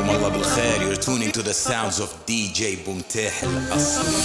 مساكم الله بالخير. You're tuning to the sounds of DJ بومتاح الأصلي.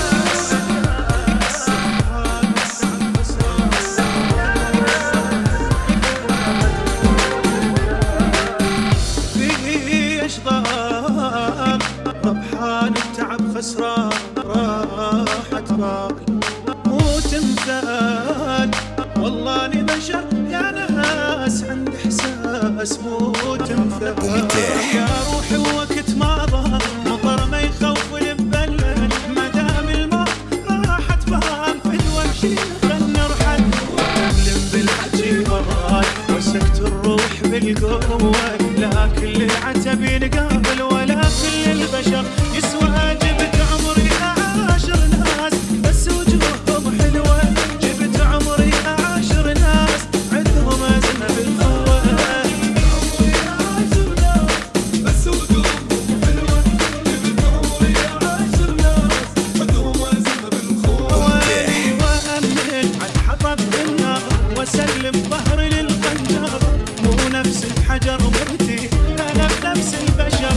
ربحان التعب خسران راحت باقي مو تمثال. والله اني بشر يا ناس عندي احساس مو تمثال. يا روحي وقت ما ظهر مطر ما يخوف ونبلل ما دام الماء راحت بال في الوحش خلنا نرحل ونبلم بالحكي وراي وسكت الروح بالقوه. لا كل العتب ينقابل ولا كل البشر يسوى. جبت عمري أعاشر ناس بس وجوههم حلوة. جبت عمري أعاشر ناس عندهم أزمة بالقوة. عمري أعاشر ناس بس وجوههم حلوة. جبت عمري أعاشر ناس عندهم أزمة بالقوة. وأمن عن حطب النار وسلم ظهري للخنجر. مو نفس الحجر مرتي أنا بنفس البشر.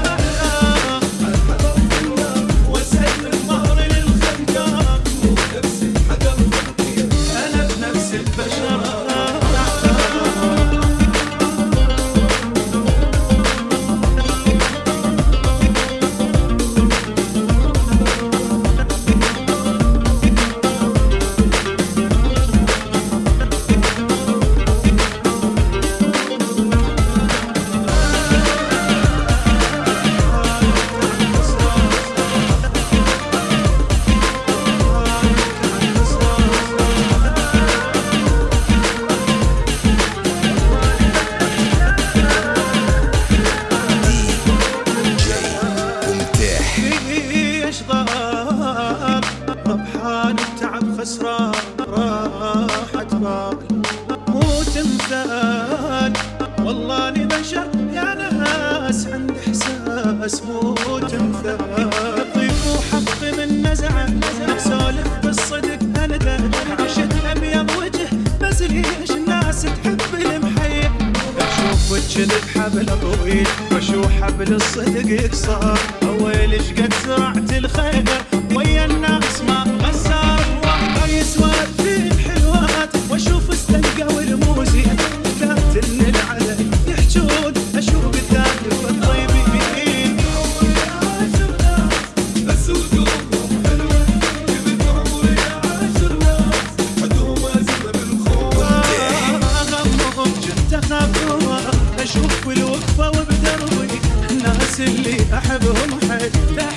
ربحان التعب خسران راحت باقي مو تمثال. والله اني بشر يا ناس عندي احساس مو تمثال. ضيف وحق من نزعه سولف بالصدق اندى. عشت ابيض وجه بس ليش الناس تحب المحيط. اشوف وجه حبل طويل وشو حبل الصدق يكسر. اويل ايش قد زرعت الخير ويا الناس ما غسر. واحد يسوى في الحلوات واشوف استلقى والموزي كاتن العلي يحجون. اشوف الثالث والطيبين. عمري أعاشر ناس بس وجوههم حلوة. جبت عمري أعاشر ناس عندهم أزمة بالخوة. أغمضهم جنت أخافهم. أشوف بالوقفة وبدربي الناس اللي أحبهم حيل